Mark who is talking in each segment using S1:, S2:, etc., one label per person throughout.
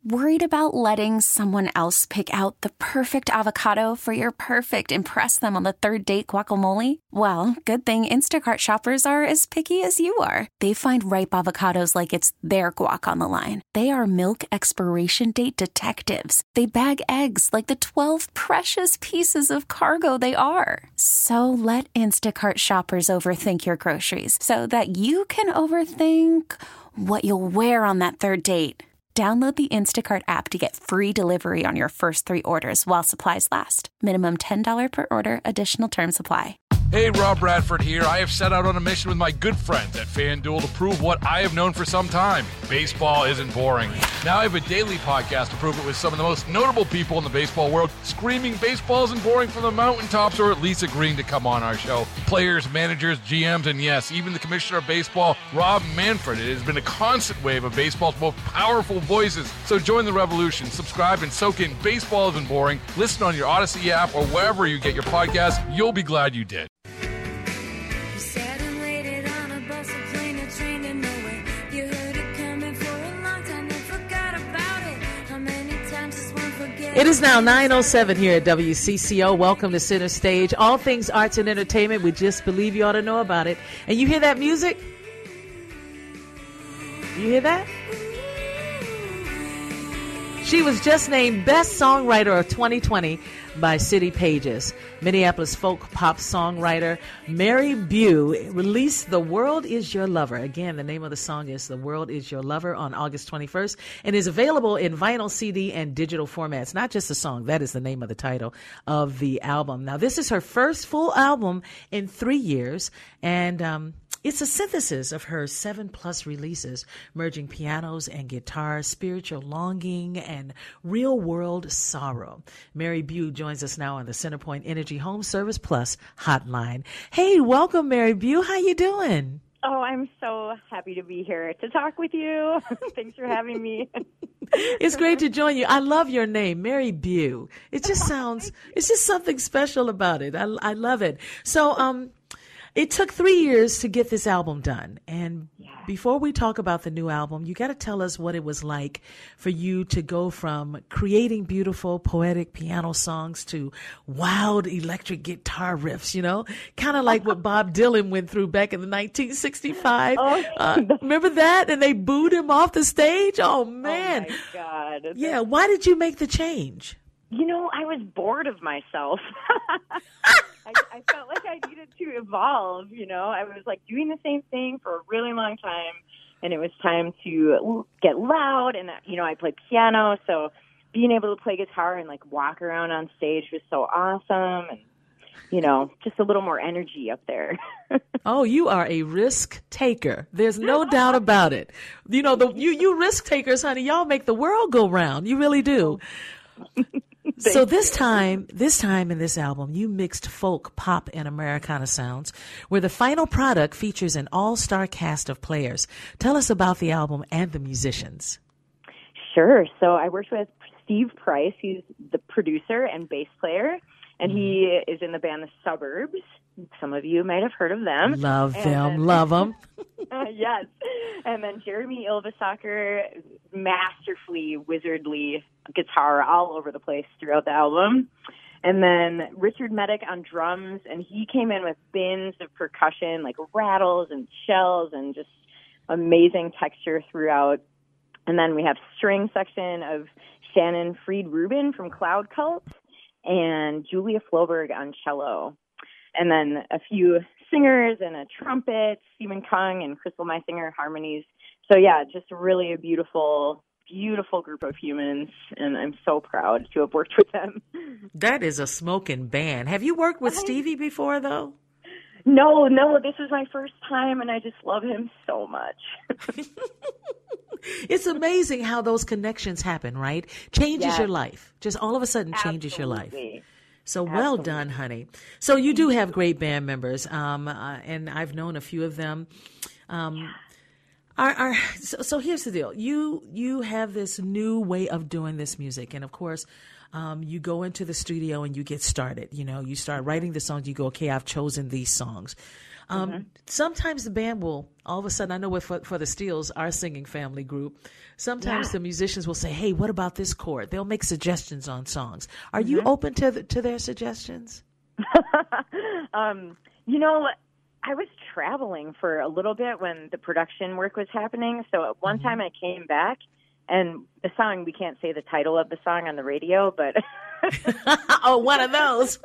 S1: Worried about letting someone else pick out the perfect avocado for your perfect impress them on the third date guacamole? Well, good thing Instacart shoppers are as picky as you are. They find ripe avocados like it's their guac on the line. They are milk expiration date detectives. They bag eggs like the 12 precious pieces of cargo they are. So let Instacart shoppers overthink your groceries so that you can overthink what you'll wear on that third date. Download the Instacart app to get free delivery on your first 3 orders while supplies last. Minimum $10 per order. Additional terms apply.
S2: Hey, Rob Bradford here. I have set out on a mission with my good friends at FanDuel to prove what I have known for some time. Baseball isn't boring. Now I have a daily podcast to prove it with some of the most notable people in the baseball world, screaming baseball isn't boring from the mountaintops, or at least agreeing to come on our show. Players, managers, GMs, and yes, even the commissioner of baseball, Rob Manfred. It has been a constant wave of baseball's most powerful voices. So join the revolution. Subscribe and soak in Baseball Isn't Boring. Listen on your Odyssey app or wherever you get your podcasts. You'll be glad you did.
S3: It is now 9:07 here at WCCO. Welcome to Center Stage. All things arts and entertainment. We just believe you ought to know about it. And you hear that music? You hear that? She was just named Best Songwriter of 2020 by City Pages. Minneapolis folk pop songwriter Mary Bew released The World Is Your Lover. Again, the name of the song is The World Is Your Lover on August 21st and is available in vinyl, CD, and digital formats. Not just a song, that is the name of the title of the album. Now, this is her first full album in 3 years, and it's a synthesis of her 7+ releases, merging pianos and guitars, spiritual longing, and real-world sorrow. Mary Bew joins us now on the Centerpoint Energy Home Service Plus hotline. Hey, welcome, Mary Bew. How you doing?
S4: Oh, I'm so happy to be here to talk with you. Thanks for having me.
S3: It's great to join you. I love your name, Mary Bew. It just sounds, it's just something special about it. I love it. So, it took 3 years to get this album done. And before we talk about the new album, you got to tell us what it was like for you to go from creating beautiful, poetic piano songs to wild electric guitar riffs, you know, kind of like what Bob Dylan went through back in the 1965. Remember that? And they booed him off the stage? Oh, man.
S4: Oh, my God.
S3: Yeah. Why did you make the change?
S4: You know, I was bored of myself. I felt like I needed to evolve, you know. I was like doing the same thing for a really long time, and it was time to get loud. And, you know, I play piano, so being able to play guitar and, like, walk around on stage was so awesome. And, you know, just a little more energy up there.
S3: Oh, you are a risk taker. There's no doubt about it. You know, you risk takers, honey, y'all make the world go round. You really do. So this time in this album, you mixed folk, pop, and Americana sounds, where the final product features an all-star cast of players. Tell us about the album and the musicians.
S4: Sure. So I worked with Steve Price. He's the producer and bass player, and he is in the band The Suburbs. Some of you might have heard of them.
S3: Love them.
S4: Yes. And then Jeremy Ilvasacker, masterfully wizardly guitar all over the place throughout the album. And then Richard Medic on drums, and he came in with bins of percussion, like rattles and shells and just amazing texture throughout. And then we have string section of Shannon Freed-Rubin from Cloud Cult and Julia Floberg on cello. And then a few singers and a trumpet, Stephen Kung and Crystal Meisinger harmonies. So yeah, just really a beautiful, beautiful group of humans, and I'm so proud to have worked with them.
S3: That is a smoking band. Have you worked with Stevie before, though?
S4: No, this is my first time, and I just love him so much.
S3: It's amazing how those connections happen, right? Changes your life. Just all of a sudden changes your life. So well done, honey. So you do have great band members, and I've known a few of them. So here's the deal. You have this new way of doing this music, and of course, you go into the studio and you get started. You know, you start writing the songs. You go, okay, I've chosen these songs. Sometimes the band will all of a sudden. I know for the Steels, our singing family group. Sometimes the musicians will say, "Hey, what about this chord?" They'll make suggestions on songs. Are you open to their suggestions?
S4: You know, I was traveling for a little bit when the production work was happening. So at one time I came back, and the song, we can't say the title of the song on the radio, but
S3: oh, one of those.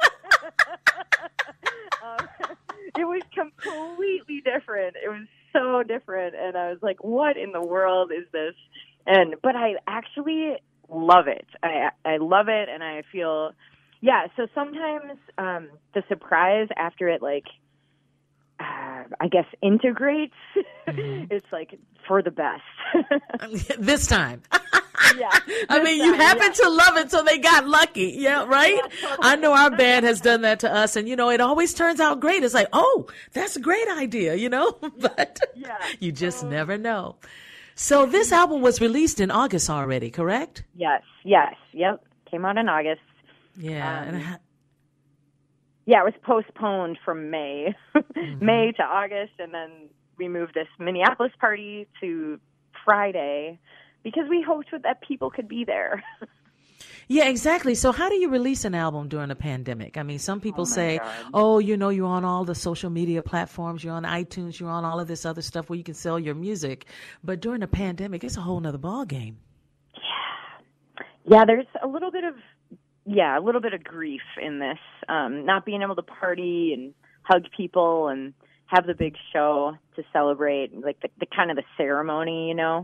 S4: It was completely different. It was so different, and I was like, "What in the world is this?" But I actually love it. I love it, and I feel, So sometimes the surprise after it, like, I guess, integrates, it's like for the best.
S3: This time.
S4: Yeah.
S3: I mean, you happen to love it, so they got lucky. Yeah, right? Yeah, totally. I know our band has done that to us, and, you know, it always turns out great. It's like, oh, that's a great idea, you know? But you just never know. So this album was released in August already, correct?
S4: Yes. Yep. Came out in August.
S3: Yeah.
S4: It was postponed from May, May to August, and then we moved this Minneapolis party to Friday because we hoped that people could be there.
S3: Yeah, exactly. So how do you release an album during a pandemic? I mean, some people say, oh, you know, you're on all the social media platforms, you're on iTunes, you're on all of this other stuff where you can sell your music. But during a pandemic, it's a whole nother ball game.
S4: Yeah, there's a little bit of grief in this, not being able to party and hug people and have the big show to celebrate, like the kind of the ceremony, you know.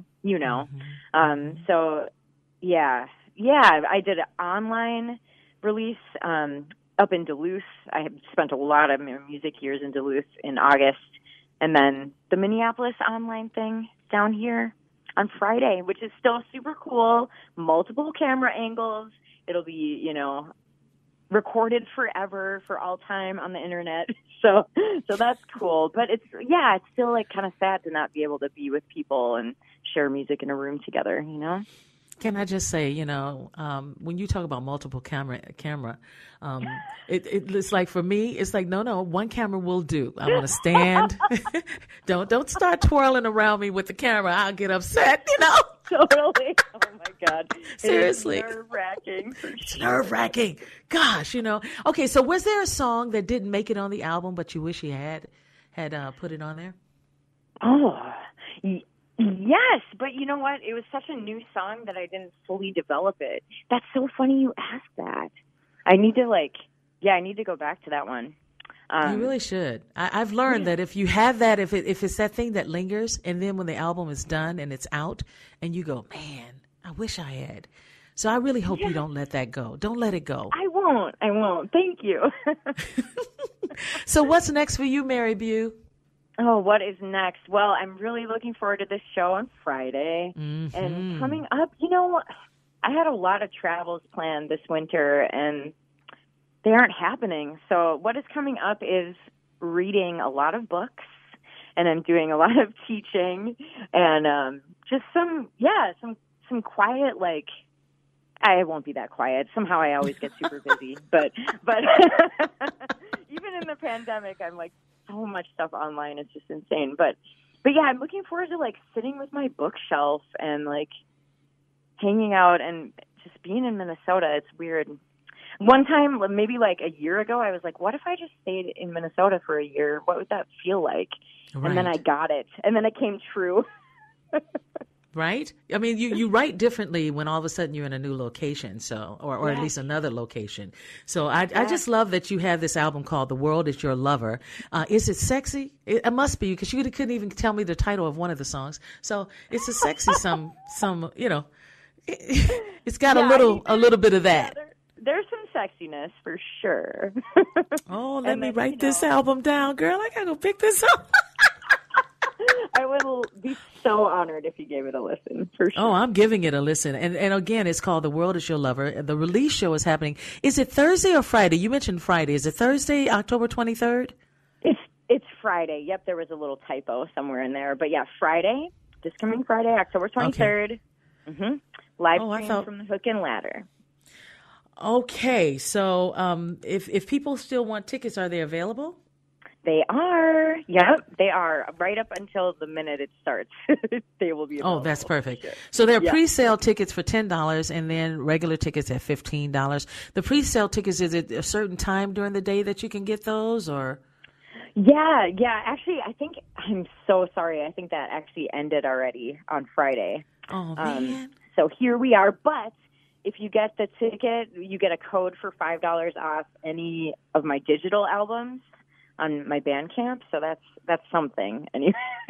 S4: So I did an online release up in Duluth. I have spent a lot of music years in Duluth in August, and then the Minneapolis online thing down here on Friday, which is still super cool. Multiple camera angles. It'll be, you know, recorded forever for all time on the internet. So that's cool. But it's still like kind of sad to not be able to be with people and share music in a room together, you know?
S3: Can I just say, you know, when you talk about multiple camera, it's like, for me, it's like, no, one camera will do. I want to stand. Don't start twirling around me with the camera. I'll get upset, you know?
S4: Totally. Oh my God.
S3: Seriously.
S4: It's nerve-wracking.
S3: It's nerve-wracking. Gosh, you know. Okay, so was there a song that didn't make it on the album, but you wish you had put it on there?
S4: Oh, yes, but you know what? It was such a new song that I didn't fully develop it. That's so funny you asked that. I need to go back to that one.
S3: You really should. I've learned that if you have that, if it's that thing that lingers, and then when the album is done and it's out, and you go, man, I wish I had. So I really hope you don't let that go. Don't let it go.
S4: I won't. Thank you.
S3: So what's next for you, Mary Bew?
S4: Oh, what is next? Well, I'm really looking forward to this show on Friday. Mm-hmm. And coming up, you know, I had a lot of travels planned this winter, and they aren't happening. So what is coming up is reading a lot of books, and I'm doing a lot of teaching, and just some quiet, like, I won't be that quiet. Somehow I always get super busy. but even in the pandemic, I'm like, so much stuff online. It's just insane. But yeah, I'm looking forward to like sitting with my bookshelf and like hanging out and just being in Minnesota. It's weird. One time, maybe like a year ago, I was like, what if I just stayed in Minnesota for a year? What would that feel like? Right. And then I got it. And then it came true.
S3: Right? I mean, you write differently when all of a sudden you're in a new location, so or at least another location. So I just love that you have this album called The World Is Your Lover. Is it sexy? It must be, because you couldn't even tell me the title of one of the songs. So it's a sexy some you know. It's got a little bit of that.
S4: There's some sexiness for sure.
S3: Oh, let me write this album down, girl. I gotta go pick this up.
S4: I would be so honored if you gave it a listen, for sure.
S3: Oh, I'm giving it a listen. And again, it's called The World Is Your Lover. The release show is happening. Is it Thursday or Friday? You mentioned Friday. Is it Thursday, October 23rd?
S4: It's Friday. Yep, there was a little typo somewhere in there. But yeah, Friday. this coming Friday, October 23rd. Okay. Live stream from the Hook and Ladder.
S3: Okay, so if people still want tickets, are they available?
S4: They are. Yep, they are. Right up until the minute it starts, they will be available.
S3: Oh, that's perfect. So there are pre-sale tickets for $10 and then regular tickets at $15. The pre-sale tickets, is it a certain time during the day that you can get those, or?
S4: Yeah. Actually, I'm so sorry. I think that actually ended already on Friday.
S3: Oh, man.
S4: So here we are. But if you get the ticket, you get a code for $5 off any of my digital albums on my Bandcamp, so that's something. Anyway.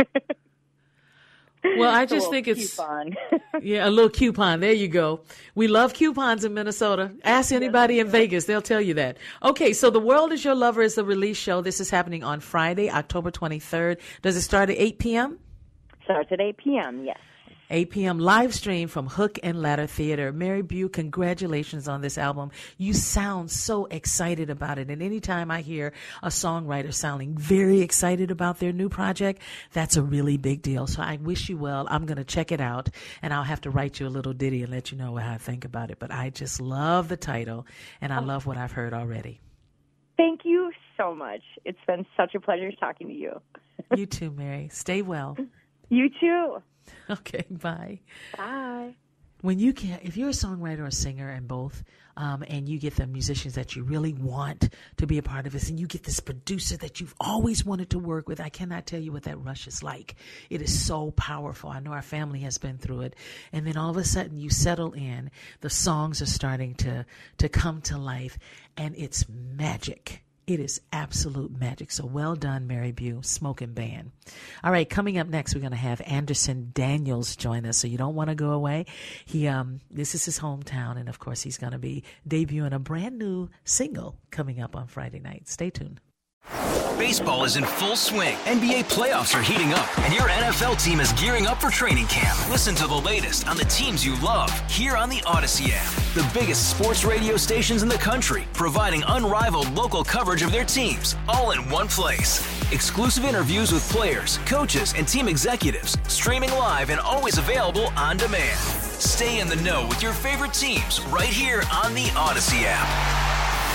S3: Well, I just think it's
S4: coupon.
S3: Yeah, a little coupon. There you go. We love coupons in Minnesota. Ask anybody in Vegas; they'll tell you that. Okay, so The World Is Your Lover is the release show. This is happening on Friday, October 23rd. Does it start at 8 p.m.?
S4: Starts at 8 p.m. Yes.
S3: 8 p.m. live stream from Hook and Ladder Theater. Mary Bew, congratulations on this album. You sound so excited about it. And anytime I hear a songwriter sounding very excited about their new project, that's a really big deal. So I wish you well. I'm going to check it out, and I'll have to write you a little ditty and let you know how I think about it. But I just love the title, and I love what I've heard already.
S4: Thank you so much. It's been such a pleasure talking to you.
S3: You too, Mary. Stay well.
S4: You too.
S3: Okay, bye.
S4: Bye.
S3: If you're a songwriter or a singer and both, and you get the musicians that you really want to be a part of this, and you get this producer that you've always wanted to work with, I cannot tell you what that rush is like. It is so powerful. I know our family has been through it. And then all of a sudden you settle in, the songs are starting to come to life, and it's magic. It is absolute magic. So well done, Mary Bew, Smoking Band. All right, coming up next, we're going to have Anderson Daniels join us, so you don't want to go away. This is his hometown, and of course, he's going to be debuting a brand new single coming up on Friday night. Stay tuned.
S5: Baseball is in full swing. NBA playoffs are heating up, and your NFL team is gearing up for training camp. Listen to the latest on the teams you love here on the Odyssey app. The biggest sports radio stations in the country, providing unrivaled local coverage of their teams, all in one place. Exclusive interviews with players, coaches, and team executives, streaming live and always available on demand. Stay in the know with your favorite teams right here on the Odyssey app.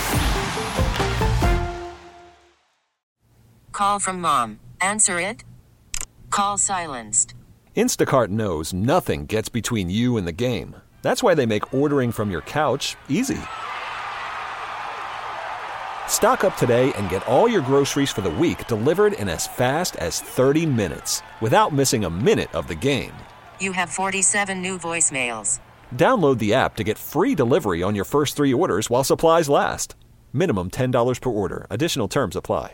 S6: Call from mom. Answer it. Call silenced.
S7: Instacart knows nothing gets between you and the game. That's why they make ordering from your couch easy. Stock up today and get all your groceries for the week delivered in as fast as 30 minutes without missing a minute of the game.
S6: You have 47 new voicemails.
S7: Download the app to get free delivery on your first 3 orders while supplies last. Minimum $10 per order. Additional terms apply.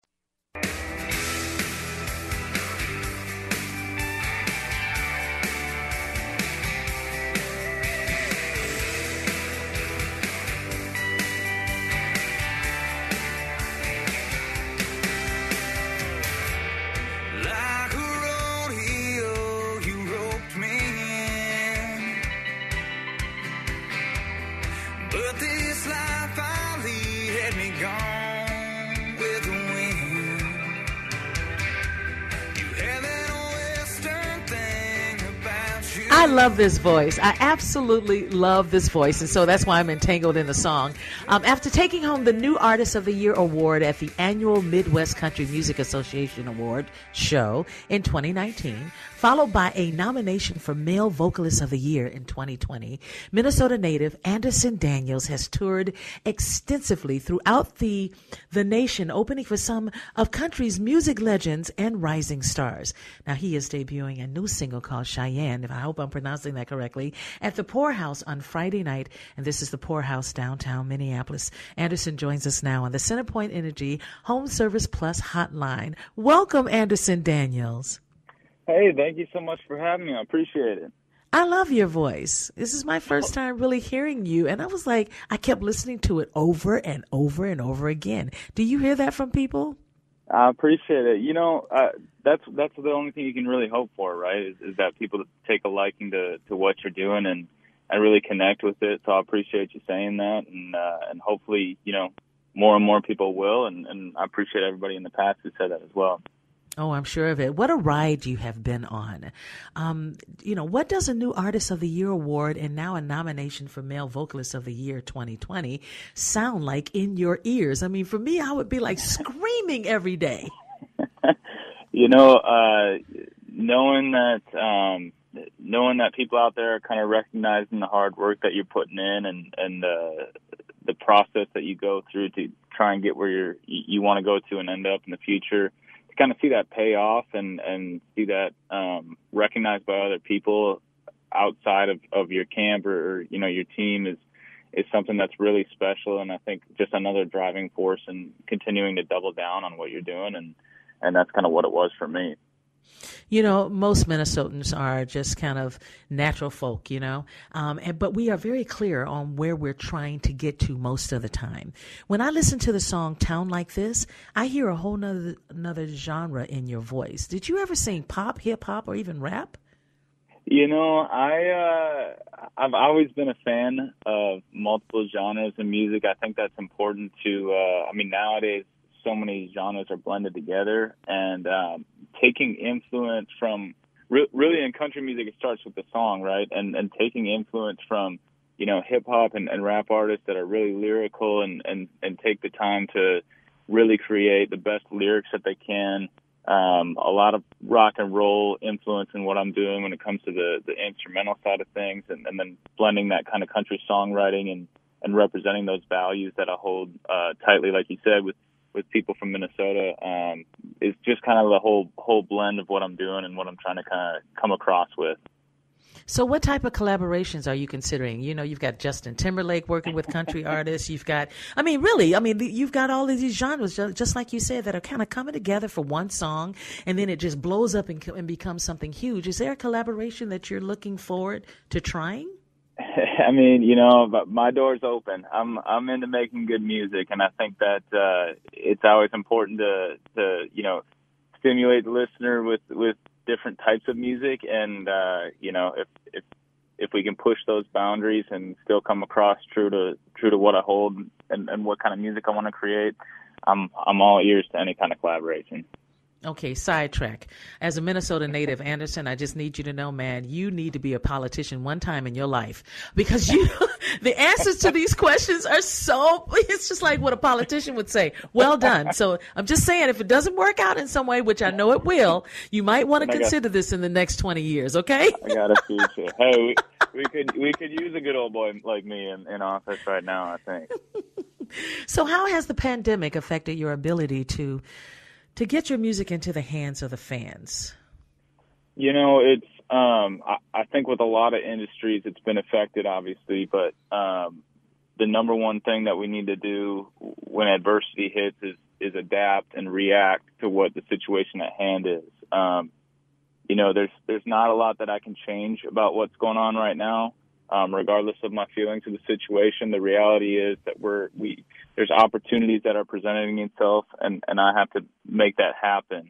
S3: I love this voice. I absolutely love this voice, and so that's why I'm entangled in the song. After taking home the New Artist of the Year award at the annual Midwest Country Music Association Award show in 2019, followed by a nomination for Male Vocalist of the Year in 2020, Minnesota native Anderson Daniels has toured extensively throughout the nation, opening for some of country's music legends and rising stars. Now, he is debuting a new single called Cheyenne, if I hope I'm pronouncing that correctly, at the Poorhouse on Friday night, and this is the Poorhouse, downtown Minneapolis. Anderson joins us now on the Centerpoint Energy Home Service Plus hotline. Welcome, Anderson Daniels.
S8: Hey, thank you so much for having me. I appreciate it.
S3: I love your voice. This is my first time really hearing you, and I was like, I kept listening to it over and over and over again. Do you hear that from people?
S8: I appreciate it. You know, that's the only thing you can really hope for, right, is that people take a liking to what you're doing and really connect with it. So I appreciate you saying that, and hopefully, you know, more and more people will, and I appreciate everybody in the past who said that as well.
S3: Oh, I'm sure of it. What a ride you have been on. What does a new Artist of the Year award and now a nomination for Male Vocalist of the Year 2020 sound like in your ears? I mean, for me, I would be like screaming every day.
S8: Knowing that people out there are kind of recognizing the hard work that you're putting in and the process that you go through to try and get where you want to go to and end up in the future, to kind of see that pay off and see that recognized by other people outside of your camp or your team is something that's really special. And I think just another driving force and continuing to double down on what you're doing. And that's kind of what it was for me.
S3: Most Minnesotans are just kind of natural folk, but we are very clear on where we're trying to get to most of the time. When I listen to the song Town Like This, I hear a whole nother genre in your voice. Did you ever sing pop, hip hop, or even rap?
S8: I've always been a fan of multiple genres in music. I think that's important to, nowadays, so many genres are blended together, and taking influence from really in country music, it starts with the song, right? And taking influence from hip hop and rap artists that are really lyrical and take the time to really create the best lyrics that they can. A lot of rock and roll influence in what I'm doing when it comes to the instrumental side of things, and then blending that kind of country songwriting and representing those values that I hold tightly, like you said, with people from Minnesota, is just kind of the whole blend of what I'm doing and what I'm trying to kind of come across with.
S3: So what type of collaborations are you considering? You've got Justin Timberlake working with country artists. You've got, you've got all of these genres, just like you said, that are kind of coming together for one song, and then it just blows up and becomes something huge. Is there a collaboration that you're looking forward to trying?
S8: But my door's open. I'm into making good music, and I think that it's always important to stimulate the listener with different types of music, and if we can push those boundaries and still come across true to what I hold and what kind of music I want to create, I'm all ears to any kind of collaboration.
S3: Okay, sidetrack. As a Minnesota native, Anderson, I just need you to know, man, you need to be a politician one time in your life, because the answers to these questions are it's just like what a politician would say. Well done. So I'm just saying, if it doesn't work out in some way, which I know it will, you might want to consider this in the next 20 years, okay?
S8: I got a future. Hey, we could use a good old boy like me in office right now, I think.
S3: So how has the pandemic affected your ability to get your music into the hands of the fans?
S8: It's I think with a lot of industries it's been affected, obviously, but the number one thing that we need to do when adversity hits is adapt and react to what the situation at hand is. There's not a lot that I can change about what's going on right now. Regardless of my feelings of the situation, the reality is that there's opportunities that are presenting itself, and I have to make that happen.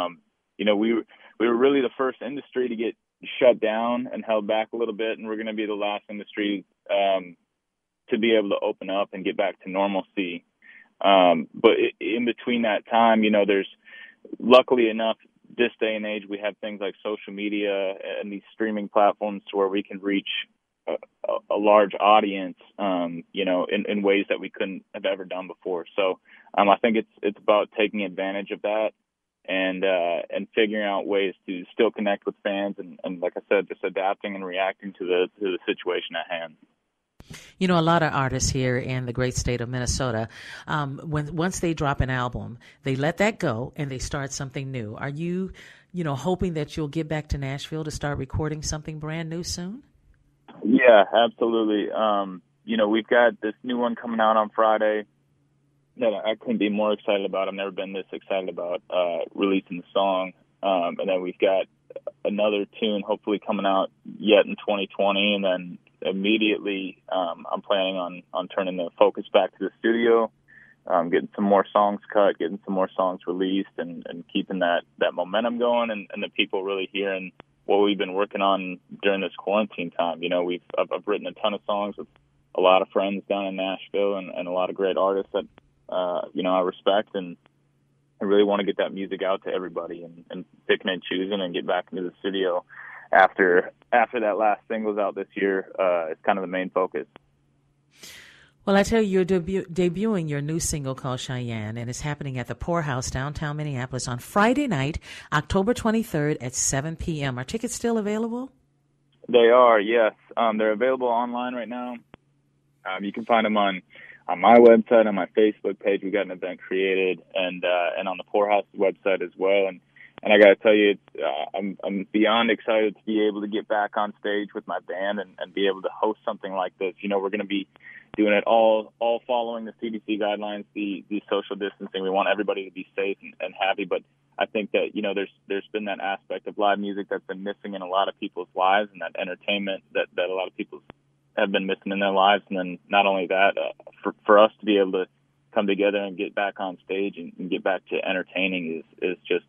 S8: We were really the first industry to get shut down and held back a little bit, and we're going to be the last industry to be able to open up and get back to normalcy. But in between that time, there's luckily enough, this day and age, we have things like social media and these streaming platforms to where we can reach a large audience, in ways that we couldn't have ever done before. So I think it's about taking advantage of that and figuring out ways to still connect with fans and like I said, just adapting and reacting to the situation at hand.
S3: A lot of artists here in the great state of Minnesota, once they drop an album, they let that go and they start something new. Are you, hoping that you'll get back to Nashville to start recording something brand new soon?
S8: Yeah, absolutely. We've got this new one coming out on Friday that I couldn't be more excited about. I've never been this excited about releasing the song. And then we've got another tune hopefully coming out yet in 2020. And then immediately I'm planning on turning the focus back to the studio, getting some more songs cut, getting some more songs released, and keeping that momentum going and the people really hearing what we've been working on during this quarantine time. I've written a ton of songs with a lot of friends down in Nashville and a lot of great artists that, I respect. And really want to get that music out to everybody and picking and choosing and get back into the studio after that last single's out this year. It's kind of the main focus.
S3: Well, I tell you, you're debuting your new single called Cheyenne, and it's happening at the Poorhouse, downtown Minneapolis, on Friday night, October 23rd at 7 p.m. Are tickets still available?
S8: They are, yes. They're available online right now. You can find them on my website, on my Facebook page. We got an event created, and on the Poorhouse website as well. And I got to tell you, I'm beyond excited to be able to get back on stage with my band and be able to host something like this. You know, we're going to be doing it all following the CDC guidelines, the social distancing. We want everybody to be safe and happy. But I think that, you know, there's been that aspect of live music that's been missing in a lot of people's lives, and that entertainment that a lot of people have been missing in their lives. And then not only that, for us to be able to come together and get back on stage and get back to entertaining is just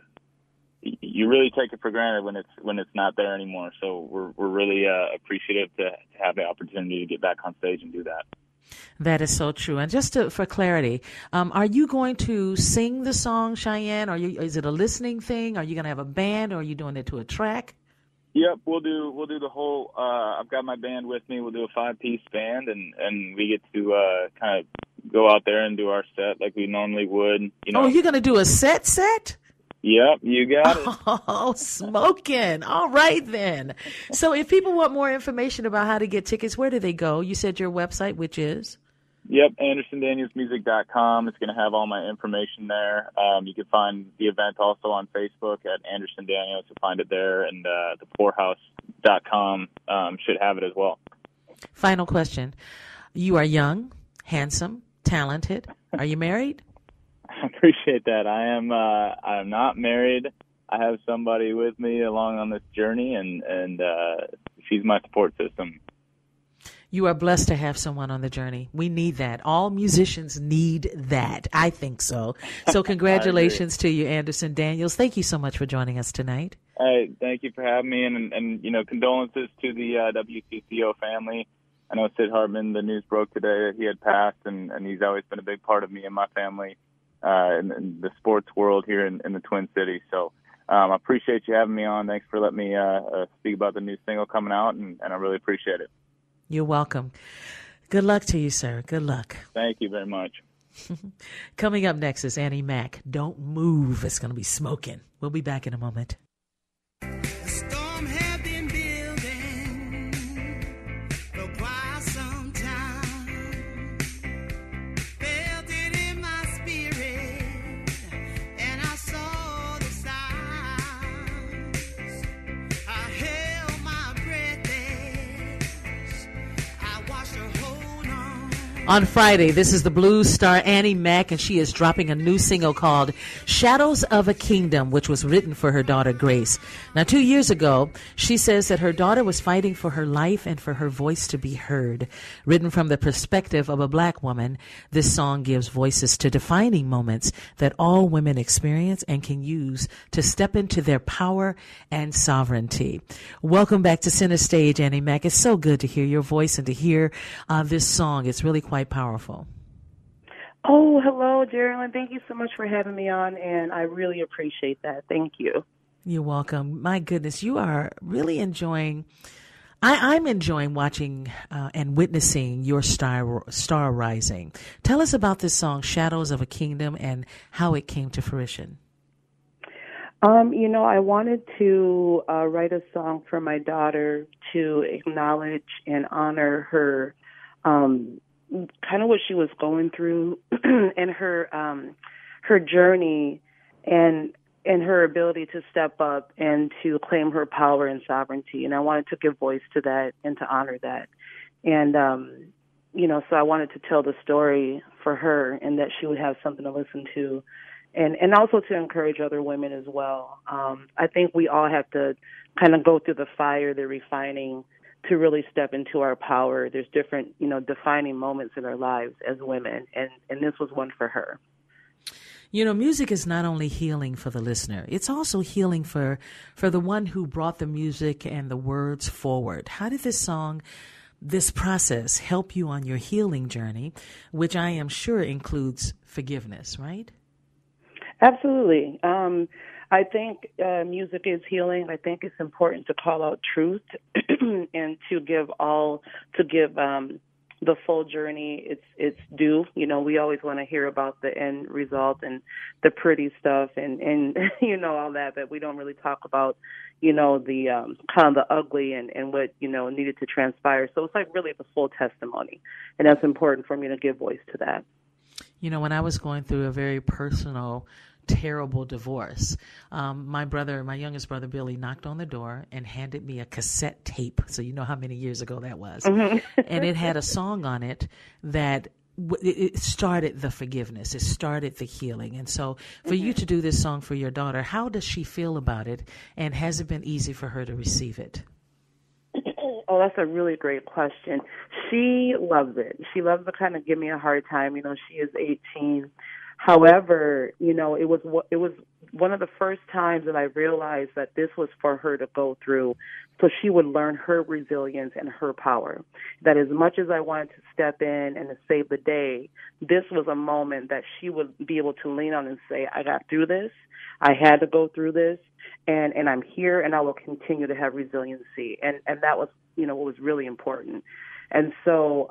S8: you really take it for granted when it's not there anymore. So we're really appreciative to have the opportunity to get back on stage and do that.
S3: That is so true. And just for clarity, are you going to sing the song Cheyenne? Is it a listening thing? Are you going to have a band, or are you doing it to a track?
S8: Yep, we'll do the whole. I've got my band with me. We'll do a 5-piece band, and we get to kind of go out there and do our set like we normally would. You know.
S3: Oh, you're going to do a set?
S8: Yep, you got it.
S3: Oh, smoking. All right, then. So if people want more information about how to get tickets, where do they go? You said your website, which is?
S8: Yep, AndersonDanielsMusic.com. It's going to have all my information there. You can find the event also on Facebook at Anderson Daniels. You'll find it there, and thepoorhouse.com should have it as well.
S3: Final question. You are young, handsome, talented. Are you married?
S8: I appreciate that. I am not married. I have somebody with me along on this journey, and she's my support system.
S3: You are blessed to have someone on the journey. We need that. All musicians need that. I think so. So congratulations to you, Anderson Daniels. Thank you so much for joining us tonight.
S8: Hey, thank you for having me, and you know, condolences to the WCCO family. I know Sid Hartman, the news broke today that he had passed, and he's always been a big part of me and my family in the sports world here in the Twin Cities. So I appreciate you having me on. Thanks for letting me speak about the new single coming out, and I really appreciate it.
S3: You're welcome. Good luck to you, sir. Good luck.
S8: Thank you very much.
S3: Coming up next is Annie Mac. Don't move. It's going to be smoking. We'll be back in a moment. On Friday, this is the blues star Annie Mac, and she is dropping a new single called Shadows of a Kingdom, which was written for her daughter, Grace. Now, 2 years ago, she says that her daughter was fighting for her life and for her voice to be heard. Written from the perspective of a black woman, this song gives voices to defining moments that all women experience and can use to step into their power and sovereignty. Welcome back to Center Stage, Annie Mac. It's so good to hear your voice and to hear this song. It's really quite powerful.
S9: Oh, hello, Geraldine. Thank you so much for having me on, and I really appreciate that. Thank you.
S3: You're welcome. My goodness, you are really enjoying. I'm enjoying watching and witnessing your star rising. Tell us about this song, Shadows of a Kingdom, and how it came to fruition.
S9: You know, I wanted to write a song for my daughter to acknowledge and honor her kind of what she was going through and her journey and her ability to step up and to claim her power and sovereignty. And I wanted to give voice to that and to honor that. And, you know, so I wanted to tell the story for her and that she would have something to listen to and also to encourage other women as well. I think we all have to kind of go through the fire, the refining, to really step into our power. There's different, you know, defining moments in our lives as women, and this was one for her.
S3: You know, music is not only healing for the listener, it's also healing for the one who brought the music and the words forward. How did this song, this process, help you on your healing journey, which I am sure includes forgiveness, right?
S9: Absolutely. I think music is healing. I think it's important to call out truth and to give the full journey it's due. You know, we always want to hear about the end result and the pretty stuff and you know, all that, but we don't really talk about, you know, the kind of the ugly and what, you know, needed to transpire. So it's like really the full testimony, and that's important for me to give voice to that.
S3: You know, when I was going through a very personal, terrible divorce, my youngest brother, Billy, knocked on the door and handed me a cassette tape. So you know how many years ago that was. Mm-hmm. And it had a song on it that it started the forgiveness. It started the healing. And so for you to do this song for your daughter, how does she feel about it? And has it been easy for her to receive it?
S9: Oh, that's a really great question. She loves it. She loves to kind of give me a hard time. You know, she is 18. However, you know, it was one of the first times that I realized that this was for her to go through so she would learn her resilience and her power. That as much as I wanted to step in and to save the day, this was a moment that she would be able to lean on and say, I got through this. I had to go through this, and I'm here, and I will continue to have resiliency. And that was, you know, what was really important. And so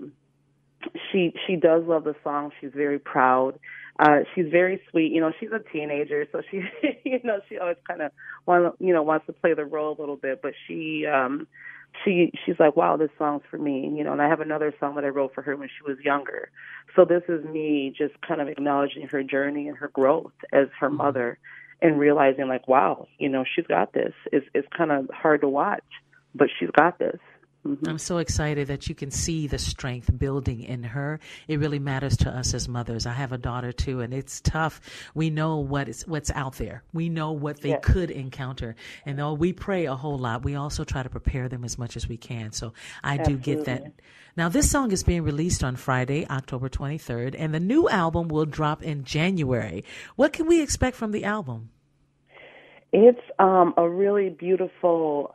S9: she does love the song. She's very proud. She's very sweet. You know, she's a teenager, so she, you know, she always kind of wants to play the role a little bit. But she's like, wow, this song's for me. You know, and I have another song that I wrote for her when she was younger. So this is me just kind of acknowledging her journey and her growth as her mother, and realizing like, wow, you know, she's got this. It's kind of hard to watch, but she's got this. Mm-hmm. I'm
S3: so excited that you can see the strength building in her. It really matters to us as mothers. I have a daughter too, and it's tough. We know what's out there. We know what they could encounter. And though we pray a whole lot, we also try to prepare them as much as we can. So I do get that. Now, this song is being released on Friday, October 23rd, and the new album will drop in January. What can we expect from the album?
S9: It's a really beautiful,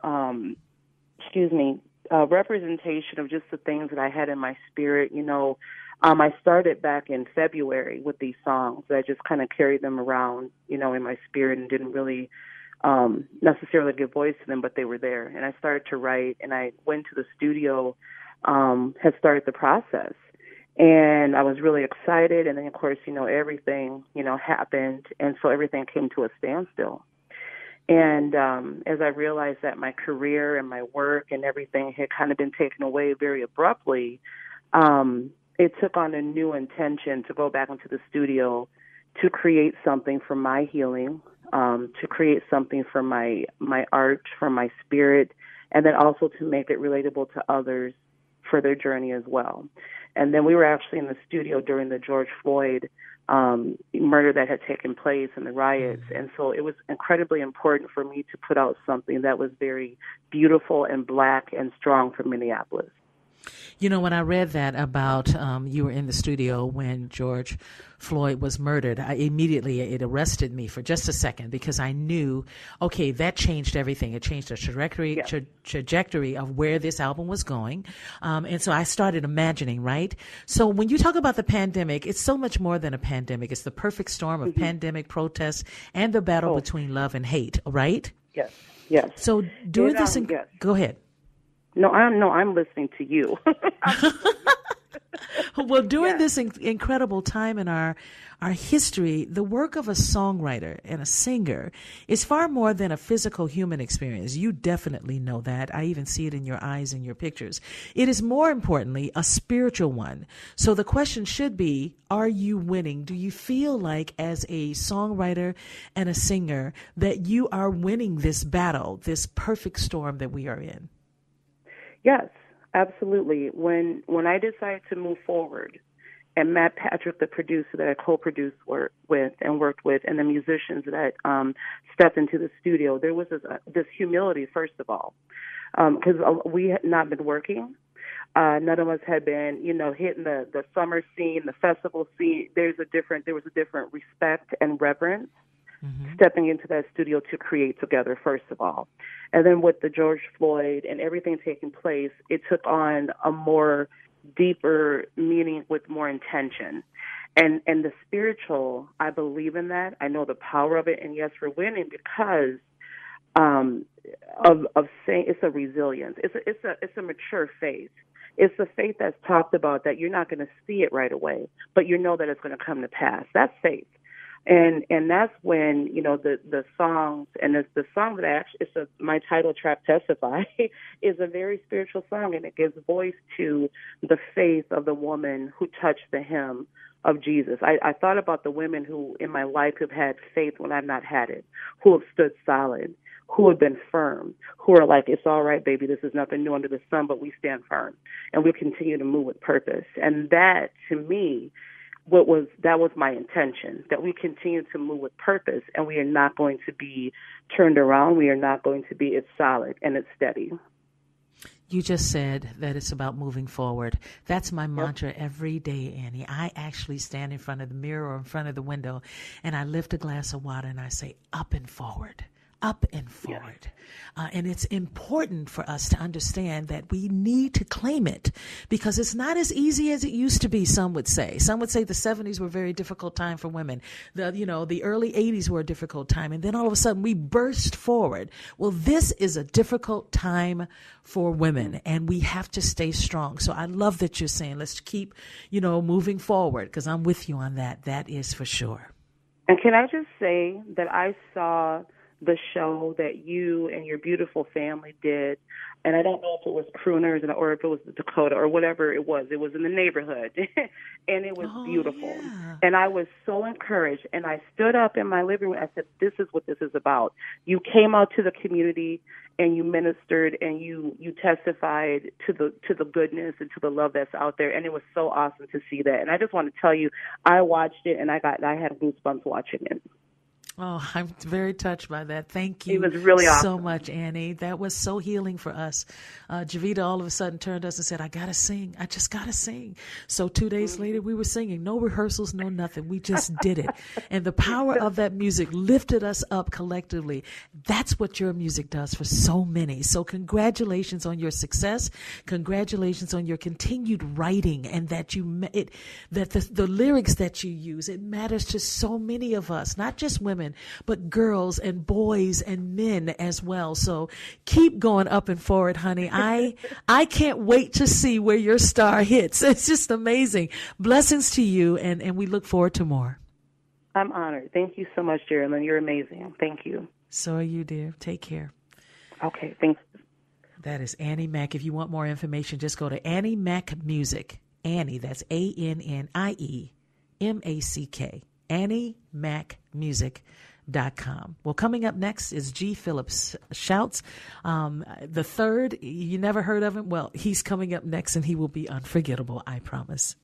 S9: representation of just the things that I had in my spirit. You know, I started back in February with these songs. I just kind of carried them around, you know, in my spirit and didn't really necessarily give voice to them, but they were there. And I started to write, and I went to the studio, had started the process. And I was really excited. And then, of course, you know, everything, you know, happened. And so everything came to a standstill. And as I realized that my career and my work and everything had kind of been taken away very abruptly, it took on a new intention to go back into the studio to create something for my healing, to create something for my art, for my spirit, and then also to make it relatable to others for their journey as well. And then we were actually in the studio during the George Floyd murder that had taken place and the riots. And so it was incredibly important for me to put out something that was very beautiful and Black and strong for Minneapolis.
S3: You know, when I read that about you were in the studio when George Floyd was murdered, it arrested me for just a second, because I knew, okay, that changed everything. It changed the trajectory of where this album was going. And so I started imagining, right? So when you talk about the pandemic, it's so much more than a pandemic. It's the perfect storm of pandemic, protests, and the battle between love and hate, right?
S9: Yes, yes.
S3: So during this, go ahead.
S9: No, I'm listening to you.
S3: Well, during this incredible time in our history, the work of a songwriter and a singer is far more than a physical human experience. You definitely know that. I even see it in your eyes and your pictures. It is more importantly a spiritual one. So the question should be, are you winning? Do you feel like as a songwriter and a singer that you are winning this battle, this perfect storm that we are in?
S9: Yes, absolutely. When I decided to move forward, and Matt Patrick, the producer that I co-produced with and worked with, and the musicians that stepped into the studio, there was this humility, first of all, because we had not been working. None of us had been, you know, hitting the summer scene, the festival scene. There was a different respect and reverence. Stepping into that studio to create together, first of all. And then with the George Floyd and everything taking place, it took on a more deeper meaning with more intention. And the spiritual, I believe in that. I know the power of it. And yes, we're winning because of saying it's a resilience. It's a mature faith. It's the faith that's talked about that you're not going to see it right away, but you know that it's going to come to pass. That's faith. And that's when, the songs, and it's the song that my title track, Testify, is a very spiritual song, and it gives voice to the faith of the woman who touched the hem of Jesus. I thought about the women who in my life have had faith when I've not had it, who have stood solid, who have been firm, who are like, it's all right, baby, this is nothing new under the sun, but we stand firm, and we continue to move with purpose. And that, to me, that was my intention, that we continue to move with purpose, and we are not going to be turned around. We are not going to be, it's solid and it's steady.
S3: You just said that it's about moving forward. That's my mantra every day, Annie. I actually stand in front of the mirror or in front of the window, and I lift a glass of water and I say, up and forward. Up and forward. And it's important for us to understand that we need to claim it because it's not as easy as it used to be, some would say. Some would say the 70s were a very difficult time for women. The early 80s were a difficult time. And then all of a sudden we burst forward. Well, this is a difficult time for women and we have to stay strong. So I love that you're saying let's keep, moving forward because I'm with you on that. That is for sure.
S9: And can I just say that I saw the show that you and your beautiful family did, and I don't know if it was Crooners or if it was the Dakota or whatever it was. It was in the neighborhood, and it was beautiful. Yeah. And I was so encouraged, and I stood up in my living room. I said, this is what this is about. You came out to the community, and you ministered, and you testified to the goodness and to the love that's out there, and it was so awesome to see that. And I just want to tell you, I watched it, and I had goosebumps watching it.
S3: Oh, I'm very touched by that. Thank you
S9: it was really awesome.
S3: So much, Annie. That was so healing for us. Javita all of a sudden turned to us and said, I got to sing. I just got to sing. So 2 days later, we were singing. No rehearsals, no nothing. We just did it. And the power of that music lifted us up collectively. That's what your music does for so many. So congratulations on your success. Congratulations on your continued writing and that the lyrics that you use, it matters to so many of us, not just women, but girls and boys and men as well. So keep going up and forward, honey. I can't wait to see where your star hits. It's just amazing. Blessings to you, and we look forward to more.
S9: I'm honored. Thank you so much, Geraldine. You're amazing. Thank you.
S3: So are you, dear. Take care.
S9: Okay, thanks.
S3: That is Annie Mac. If you want more information, just go to Annie Mac Music. Annie, that's ANNIEMACK. AnnieMacMusic.com. Well, coming up next is G. Phillips Shouts. The third, you never heard of him? Well, he's coming up next and he will be unforgettable, I promise.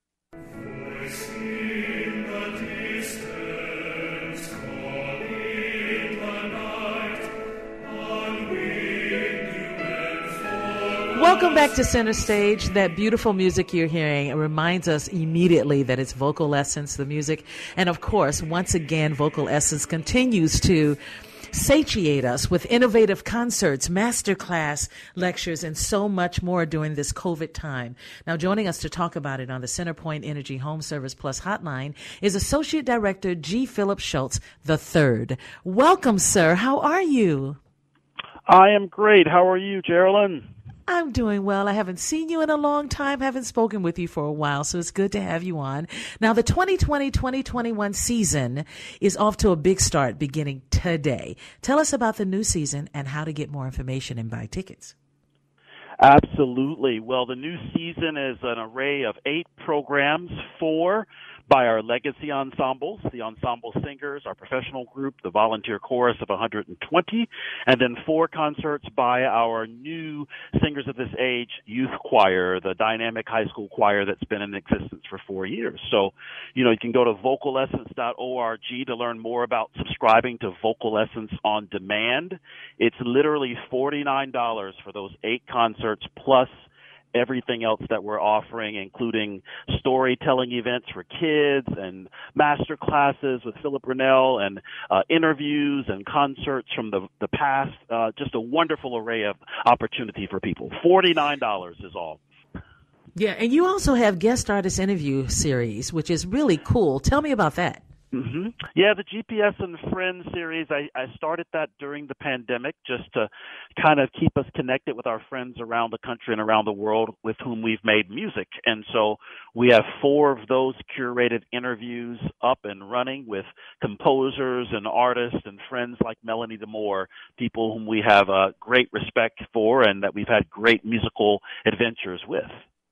S3: Welcome back to Center Stage. That beautiful music you're hearing reminds us immediately that it's Vocal Essence, the music. And of course, once again, Vocal Essence continues to satiate us with innovative concerts, masterclass lectures, and so much more during this COVID time. Now, joining us to talk about it on the CenterPoint Energy Home Service Plus hotline is Associate Director G. Phillips Schultz III. Welcome, sir. How are you?
S10: I am great. How are you, Geraldine?
S3: I'm doing well. I haven't seen you in a long time, haven't spoken with you for a while, so it's good to have you on. Now, the 2020-2021 season is off to a big start beginning today. Tell us about the new season and how to get more information and buy tickets.
S10: Absolutely. Well, the new season is an array of 8 programs, 4 by our legacy ensembles, the ensemble singers, our professional group, the volunteer chorus of 120, and then 4 concerts by our new Singers of This Age youth choir, the dynamic high school choir that's been in existence for 4 years. So, you can go to vocalessence.org to learn more about subscribing to Vocal Essence on demand. It's literally $49 for those 8 concerts plus everything else that we're offering, including storytelling events for kids and master classes with Philip Rennell and interviews and concerts from the past. Just a wonderful array of opportunity for people. $49 is all.
S3: Yeah, and you also have guest artist interview series, which is really cool. Tell me about that.
S10: Mm-hmm. Yeah, the GPS and Friends series, I started that during the pandemic just to kind of keep us connected with our friends around the country and around the world with whom we've made music. And so we have 4 of those curated interviews up and running with composers and artists and friends like Melanie DeMore, people whom we have great respect for and that we've had great musical adventures with.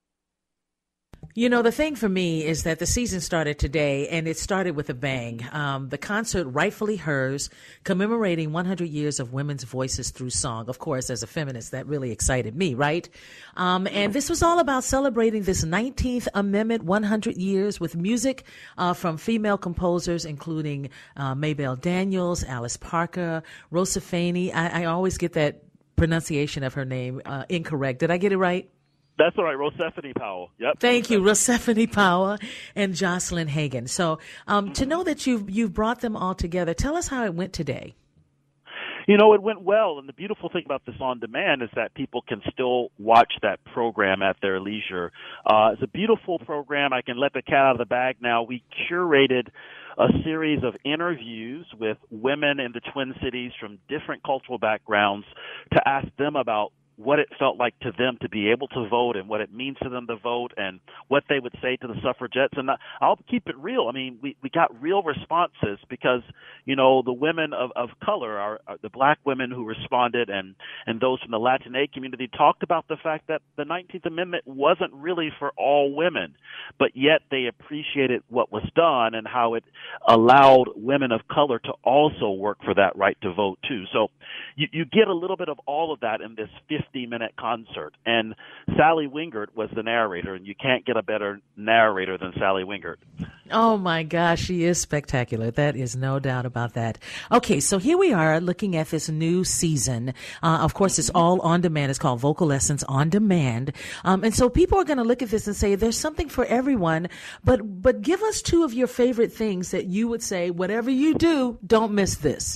S3: You know, the thing for me is that the season started today, and it started with a bang. The concert, Rightfully Hers, commemorating 100 years of women's voices through song. Of course, as a feminist, that really excited me, right? And this was all about celebrating this 19th Amendment, 100 years, with music from female composers, including Maybelle Daniels, Alice Parker, Rosa Faney. I always get that pronunciation of her name incorrect. Did I get it right?
S10: That's all right, Rosephanie Powell. Yep.
S3: Thank you, Rosephanie Powell and Jocelyn Hagan. So to know that you've brought them all together, tell us how it went today.
S10: You know, it went well, and the beautiful thing about this on demand is that people can still watch that program at their leisure. It's a beautiful program. I can let the cat out of the bag now. We curated a series of interviews with women in the Twin Cities from different cultural backgrounds to ask them about what it felt like to them to be able to vote and what it means to them to vote and what they would say to the suffragettes. And I'll keep it real. I mean, we got real responses because, you know, the women of color, are the black women who responded and those from the Latinx community talked about the fact that the 19th Amendment wasn't really for all women, but yet they appreciated what was done and how it allowed women of color to also work for that right to vote too. So you get a little bit of all of that in this 50-minute concert. And Sally Wingert was the narrator, and you can't get a better narrator than Sally Wingert.
S3: Oh, my gosh, she is spectacular. That is no doubt about that. Okay, so here we are looking at this new season. Of course, it's all on demand. It's called Vocal Lessons on Demand. And so people are going to look at this and say, there's something for everyone, but give us 2 of your favorite things that you would say, whatever you do, don't miss this.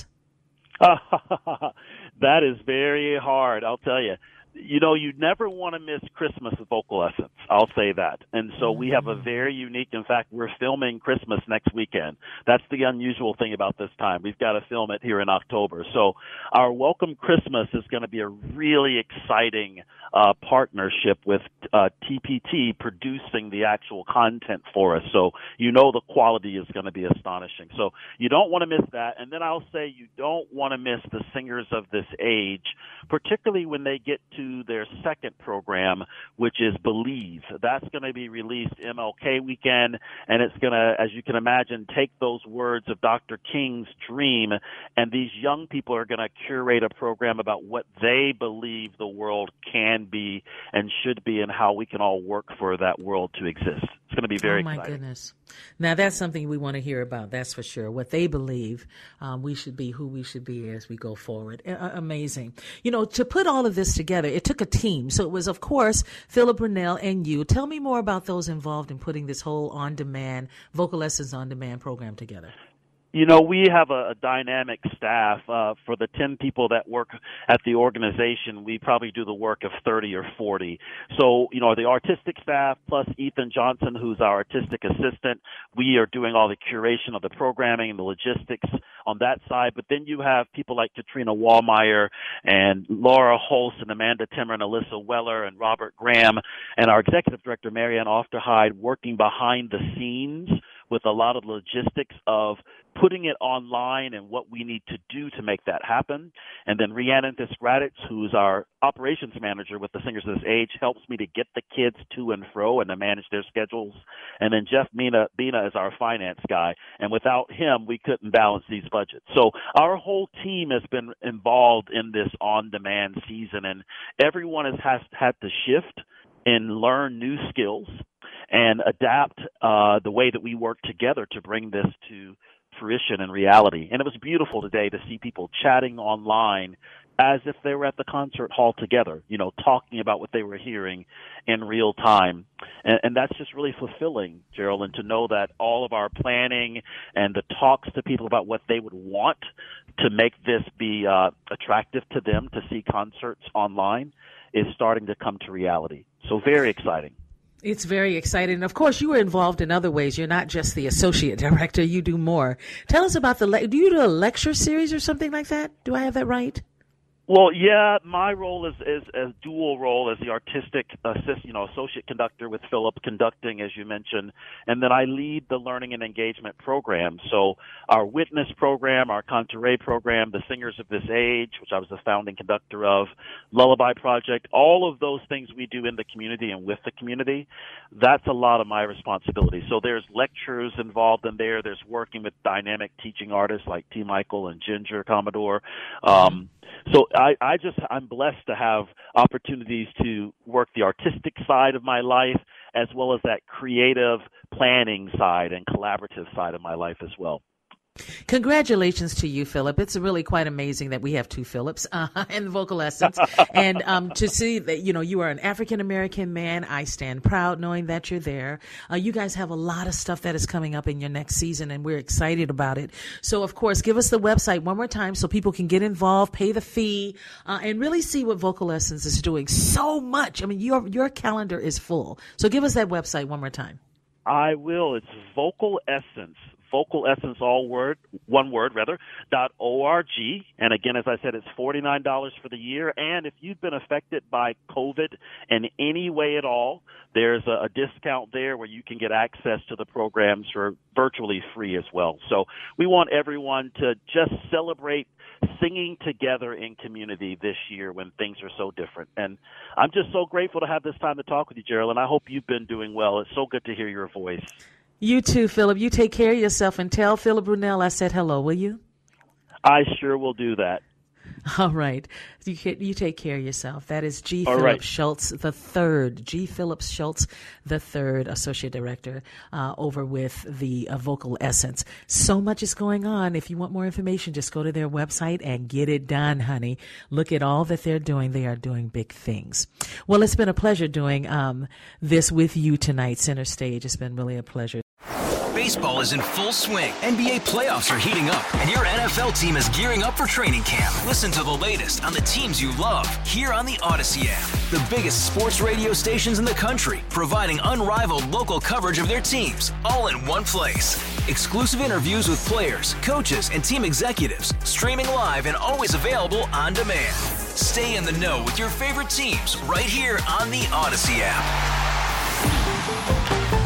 S10: That is very hard, I'll tell you. You know, you never want to miss Christmas with Vocal Lessons. I'll say that. And so we have a very unique, in fact, we're filming Christmas next weekend. That's the unusual thing about this time. We've got to film it here in October. So our Welcome Christmas is going to be a really exciting partnership with TPT producing the actual content for us. So you know the quality is going to be astonishing. So you don't want to miss that. And then I'll say you don't want to miss the singers of this age, particularly when they get to their second program, which is Believe. That's going to be released MLK weekend, and it's going to, as you can imagine, take those words of Dr. King's dream, and these young people are going to curate a program about what they believe the world can be and should be and how we can all work for that world to exist. It's going to be very exciting. Oh, my
S3: goodness. Now, that's something we want to hear about, that's for sure. What they believe we should be, who we should be as we go forward. Amazing. You know, to put all of this together, it took a team. So it was, of course, Philip Brunel and you. Tell me more about those involved in putting this whole on-demand, Vocal Lessons on Demand program together.
S10: You know, we have a dynamic staff. For the 10 people that work at the organization, we probably do the work of 30 or 40. So, you know, the artistic staff plus Ethan Johnson, who's our artistic assistant, we are doing all the curation of the programming and the logistics on that side. But then you have people like Katrina Wallmeyer and Laura Holst and Amanda Timmer and Alyssa Weller and Robert Graham and our executive director, Marianne Ofterhide, working behind the scenes with a lot of logistics of putting it online and what we need to do to make that happen. And then Rhiannon Thysgradich, who's our operations manager with the Singers of This Age, helps me to get the kids to and fro and to manage their schedules. And then Jeff Bina is our finance guy. And without him, we couldn't balance these budgets. So our whole team has been involved in this on-demand season, and everyone has had to shift and learn new skills and adapt the way that we work together to bring this to fruition and reality. And it was beautiful today to see people chatting online as if they were at the concert hall together, you know, talking about what they were hearing in real time. And that's just really fulfilling, Geraldine, to know that all of our planning and the talks to people about what they would want to make this be attractive to them to see concerts online is starting to come to reality. So very exciting.
S3: It's very exciting. And of course, you were involved in other ways. You're not just the associate director. You do more. Tell us about do you do a lecture series or something like that? Do I have that right?
S10: Well, yeah, my role is a dual role as the artistic associate conductor with Philip conducting, as you mentioned, and then I lead the learning and engagement program. So our Witness program, our Cantere program, the Singers of This Age, which I was the founding conductor of, Lullaby Project, all of those things we do in the community and with the community, that's a lot of my responsibility. So there's lectures involved in there. There's working with dynamic teaching artists like T. Michael and Ginger Commodore. So I'm blessed to have opportunities to work the artistic side of my life as well as that creative planning side and collaborative side of my life as well.
S3: Congratulations to you, Philip. It's really quite amazing that we have two Philips in Vocal Essence. And to see that, you are an African-American man, I stand proud knowing that you're there. You guys have a lot of stuff that is coming up in your next season, and we're excited about it. So, of course, give us the website one more time so people can get involved, pay the fee, and really see what Vocal Essence is doing. So much. I mean, your calendar is full. So give us that website one more time.
S10: I will. It's Vocal Essence. Vocal Essence, one word, .org. And again, as I said, it's $49 for the year. And if you've been affected by COVID in any way at all, there's a discount there where you can get access to the programs for virtually free as well. So we want everyone to just celebrate singing together in community this year when things are so different. And I'm just so grateful to have this time to talk with you, Gerald, and I hope you've been doing well. It's so good to hear your voice.
S3: You too, Philip. You take care of yourself and tell Philip Brunel I said hello, will you?
S10: I sure will do that.
S3: All right. You take care of yourself. That is G.
S10: All
S3: Phillips
S10: right.
S3: Schultz III. G. Phillips Schultz III, Associate Director over with the Vocal Essence. So much is going on. If you want more information, just go to their website and get it done, honey. Look at all that they're doing. They are doing big things. Well, it's been a pleasure doing this with you tonight, Center Stage. It's been really a pleasure.
S5: Baseball is in full swing. NBA playoffs are heating up, and your NFL team is gearing up for training camp. Listen to the latest on the teams you love here on the Odyssey app. The biggest sports radio stations in the country, providing unrivaled local coverage of their teams, all in one place. Exclusive interviews with players, coaches, and team executives, streaming live and always available on demand. Stay in the know with your favorite teams right here on the Odyssey app.